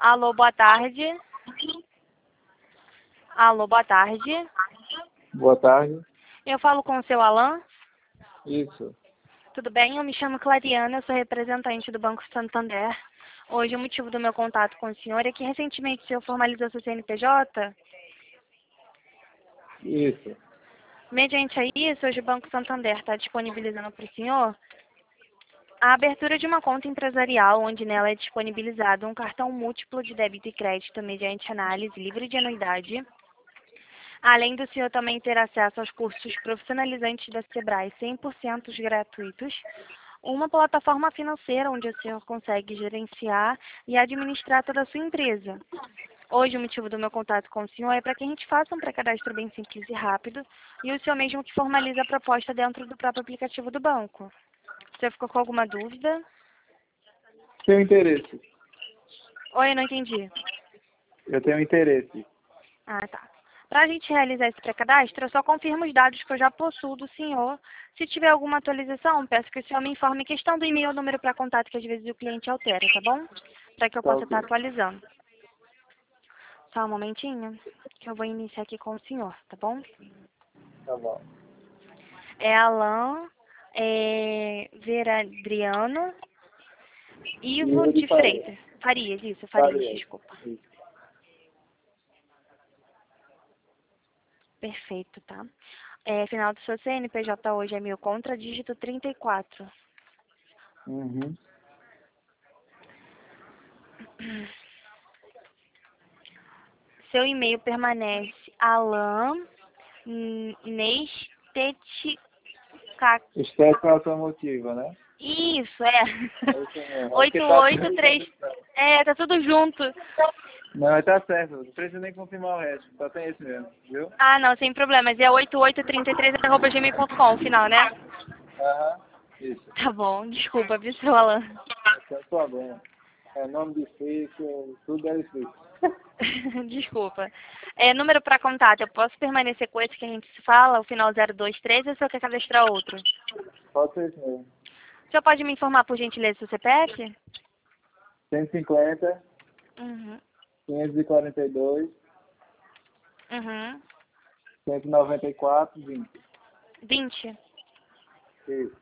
Alô, boa tarde. Alô, boa tarde. Boa tarde. Eu falo com o seu Alan. Isso. Tudo bem? Eu me chamo Clariana, eu sou representante do Banco Santander. Hoje o motivo do meu contato com o senhor é que recentemente o senhor formalizou seu CNPJ. Isso. Mediante a isso, hoje o Banco Santander está disponibilizando para o senhor a abertura de uma conta empresarial, onde nela é disponibilizado um cartão múltiplo de débito e crédito mediante análise livre de anuidade. Além do senhor também ter acesso aos cursos profissionalizantes da Sebrae 100% gratuitos, uma plataforma financeira onde o senhor consegue gerenciar e administrar toda a sua empresa. Hoje o motivo do meu contato com o senhor é para que a gente faça um pré-cadastro bem simples e rápido e o senhor mesmo que formalize a proposta dentro do próprio aplicativo do banco. O senhor ficou com alguma dúvida? Tenho interesse. Oi, eu não entendi. Eu tenho interesse. Ah, tá. Para a gente realizar esse pré-cadastro, eu só confirmo os dados que eu já possuo do senhor. Se tiver alguma atualização, peço que o senhor me informe questão do e-mail ou número para contato, que às vezes o cliente altera, tá bom? Para que eu Tá possa ok. estar atualizando. Só um momentinho, que eu vou iniciar aqui com o senhor, tá bom? Tá bom. É Alan, Vera Adriano, Ivo Yuri de Faria. Freitas. Farias, isso, Farias, Faria. desculpa. Isso. Perfeito, tá? Final do seu CNPJ hoje é 1000 contra dígito 34. Uhum. Seu e-mail permanece Alan Nestetica. Estética automotiva, né? Isso, é. É isso mesmo. É porque tá 883. Tá tudo junto. Não, tá certo. Não precisa nem confirmar o resto. Só tem esse mesmo, viu? Ah, não, sem problemas. É 8833@gmail.com o final, né? Aham. Isso. Tá bom, desculpa, viu, seu Alan? Sem problema. É nome difícil, tudo é difícil. Desculpa. Número para contato, eu posso permanecer com esse que a gente se fala, o final 023, ou o senhor quer cadastrar outro? Pode ser isso mesmo. O senhor pode me informar, por gentileza, seu CPF? 150, Uhum. 542, Uhum. 194, 20. 20. Isso.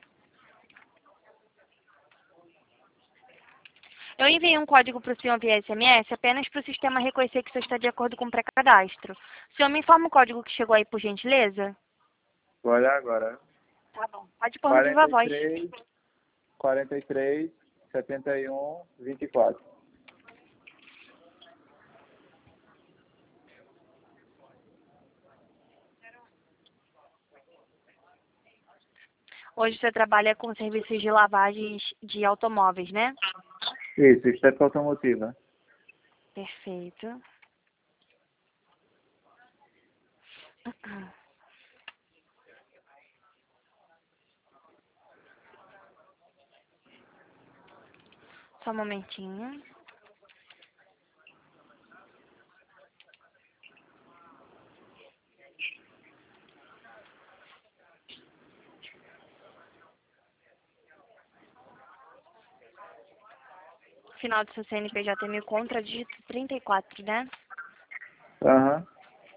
Eu enviei um código para o senhor via SMS apenas para o sistema reconhecer que o senhor está de acordo com o pré-cadastro. O senhor me informa o código que chegou aí, por gentileza? Vou olhar agora. Tá bom. Pode pôr no viva voz. 43, 71, 24. Hoje você trabalha com serviços de lavagens de automóveis, né? Isso, estética automotiva. Perfeito. Só um momentinho. Final do seu CNPJ é 1000 contra dígito 34, né? Aham.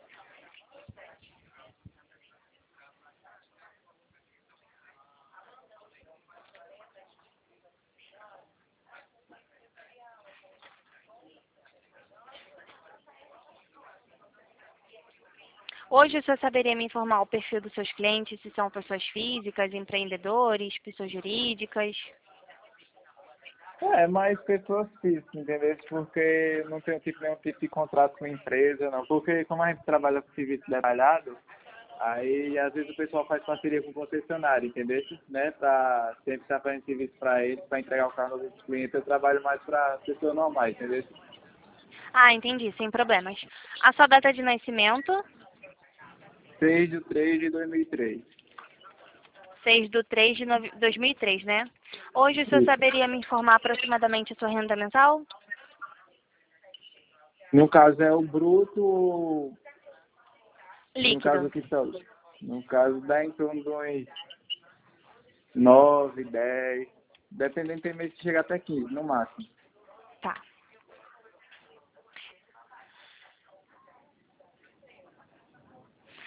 Hoje o senhor saberia me informar o perfil dos seus clientes, se são pessoas físicas, empreendedores, pessoas jurídicas? É mais pessoas físicas, entendeu? Porque não tem nenhum tipo de contrato com a empresa, não. Porque como a gente trabalha com serviço detalhado, aí às vezes o pessoal faz parceria com o concessionário, entendeu? Né? Pra sempre estar fazendo serviço para eles, para entregar o carro dos clientes, eu trabalho mais para pessoas normais, entendeu? Ah, entendi, sem problemas. A sua data de nascimento? 6/3/2003. 6/3/2003, né? Hoje o senhor Isso. saberia me informar aproximadamente a sua renda mensal? No caso é o bruto, no caso Líquido. o que são? No caso dá em torno de uns 9, 10, dependendo tem mês que chega até 15, no máximo. Tá.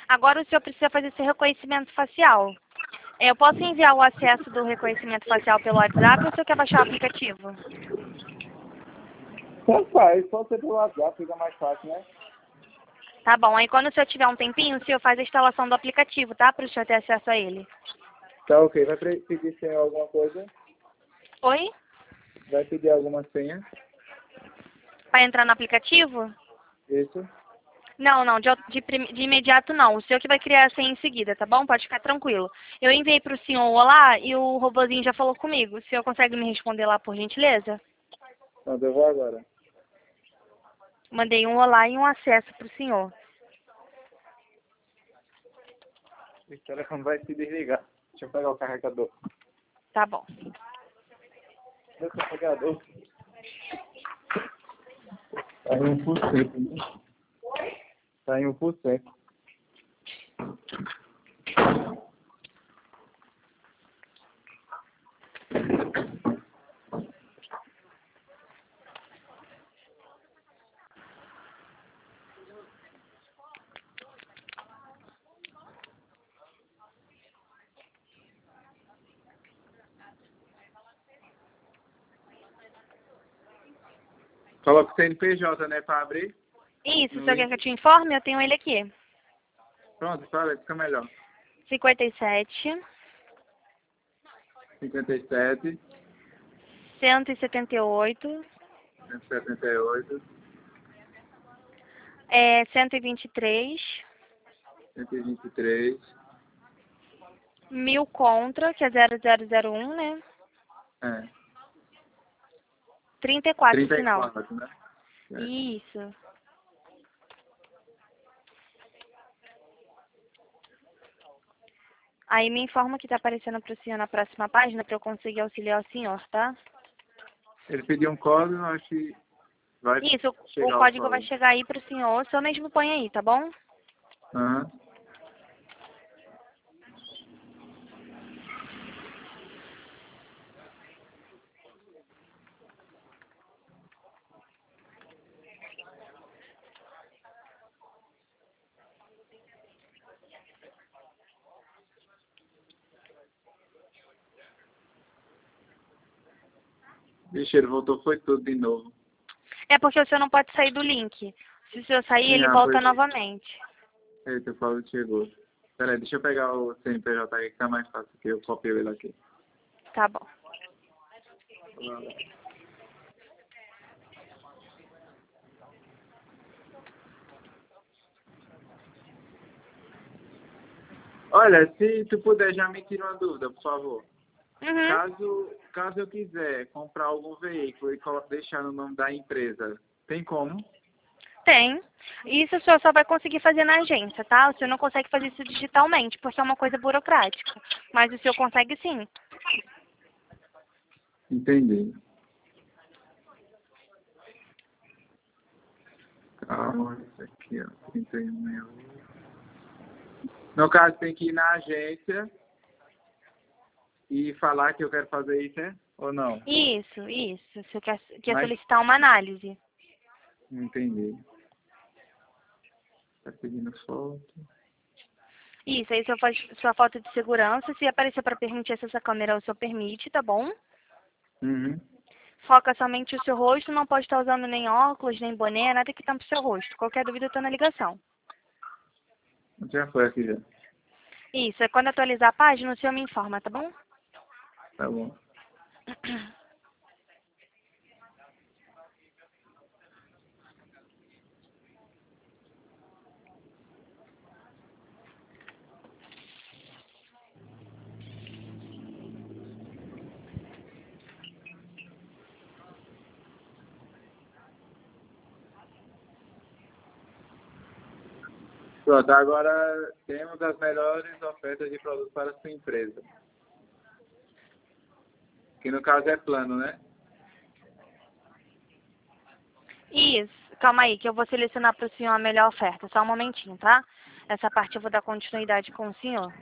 Agora o senhor precisa fazer esse reconhecimento facial. Eu posso enviar o acesso do reconhecimento facial pelo WhatsApp ou o senhor quer baixar o aplicativo? Só faz, só você pelo WhatsApp, fica mais fácil, né? Tá bom, aí quando o senhor tiver um tempinho, o senhor faz a instalação do aplicativo, tá? Para o senhor ter acesso a ele. Tá ok, vai pedir senha alguma coisa? Oi? Vai pedir alguma senha? Para entrar no aplicativo? Isso. Não, não, de imediato não. O senhor que vai criar a senha em seguida, tá bom? Pode ficar tranquilo. Eu enviei para o senhor o olá e o robozinho já falou comigo. O senhor consegue me responder lá, por gentileza? Pronto, eu vou agora. Mandei um olá e um acesso para o senhor. O telefone vai se desligar. Deixa eu pegar o carregador. Tá bom. Meu carregador. Tá em 1%, né? Tá em 1%. Coloca o CNPJ, né, para abrir. Isso, o No senhor quer link. que eu te informe? Eu tenho ele aqui. Pronto, fala, fica melhor. 57, 57, 178, 178, 123, 123, 1000 contra, que é 0001, né? é, 34 o final. 34, né? É. Isso. Aí me informa que tá aparecendo pro senhor na próxima página para eu conseguir auxiliar o senhor, tá? Ele pediu um código, eu acho que vai Isso, o chegar o código vai código. chegar aí pro senhor, o senhor mesmo põe aí, tá bom? Aham. Vixe, ele voltou, foi tudo de novo. É porque o senhor não pode sair do link. Se o senhor sair, Sim, ele foi. volta novamente. Eita, o Paulo chegou. Peraí, deixa eu pegar o CNPJ aqui que tá mais fácil, que eu copio ele aqui. Tá bom. Olha, se tu puder já me tira uma dúvida, por favor. Uhum. Caso eu quiser comprar algum veículo e deixar no nome da empresa, tem como? Tem. Isso o senhor só vai conseguir fazer na agência, tá? O senhor não consegue fazer isso digitalmente, porque é uma coisa burocrática. Mas o senhor consegue sim. Entendi. Calma, isso aqui, ó. 31. No caso, tem que ir na agência e falar que eu quero fazer isso, né? Ou não? Isso, isso. O senhor quer Mas, solicitar uma análise. entendi. Tá pedindo foto. Isso, aí o senhor faz sua foto de segurança. Se aparecer para permitir acesso à câmera, o senhor permite, tá bom? Uhum. Foca somente o seu rosto, não pode estar usando nem óculos, nem boné, nada que tampe o seu rosto. Qualquer dúvida, eu tô na ligação. Já foi aqui já. Isso, é quando atualizar a página, o senhor me informa, tá bom? Tá bom. Pronto, agora temos as melhores ofertas de produtos para a sua empresa. Que no caso é plano, né? Isso, calma aí, que eu vou selecionar para o senhor a melhor oferta. Só um momentinho, tá? Essa parte eu vou dar continuidade com o senhor.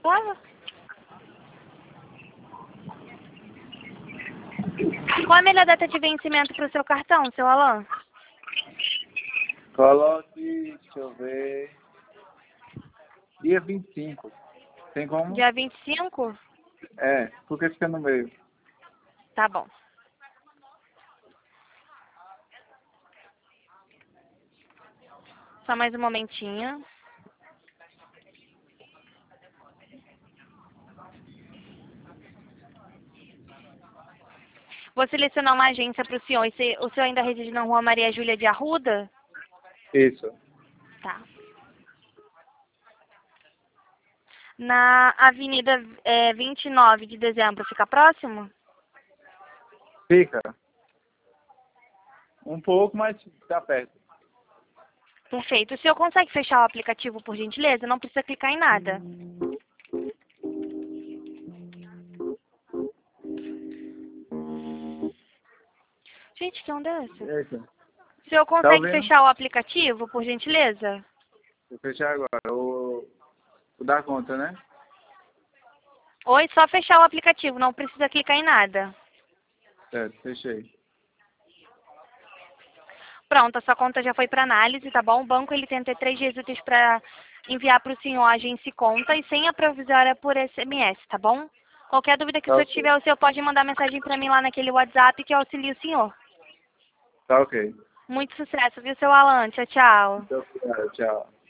Fala. Qual a melhor data de vencimento para o seu cartão, seu Alan? Coloque, deixa eu ver, dia 25. Tem como? Dia 25? É, porque fica no meio. Tá bom. Só mais um momentinho. Vou selecionar uma agência para o senhor. O senhor ainda reside na Rua Maria Júlia de Arruda? Isso. Tá. Na Avenida 29 de Dezembro, fica próximo? Fica. Um pouco, mas tá perto. Perfeito. O senhor consegue fechar o aplicativo, por gentileza? Não precisa clicar em nada. Gente, que onda é essa? Eita. O senhor Tá consegue ouvindo? fechar o aplicativo, por gentileza? Vou fechar agora. O da conta, né? Oi, só fechar o aplicativo, não precisa clicar em nada. Certo, fechei. Pronto, a sua conta já foi para análise, tá bom? O banco ele tem até 3 dias úteis para enviar para o senhor a agência e conta e senha provisória por SMS, tá bom? Qualquer dúvida que o Tá senhor ok. tiver, o senhor pode mandar mensagem para mim lá naquele WhatsApp que eu auxilio o senhor. Tá ok. Muito sucesso, viu, seu Alan? Tchau, tchau. Muito obrigado, tchau.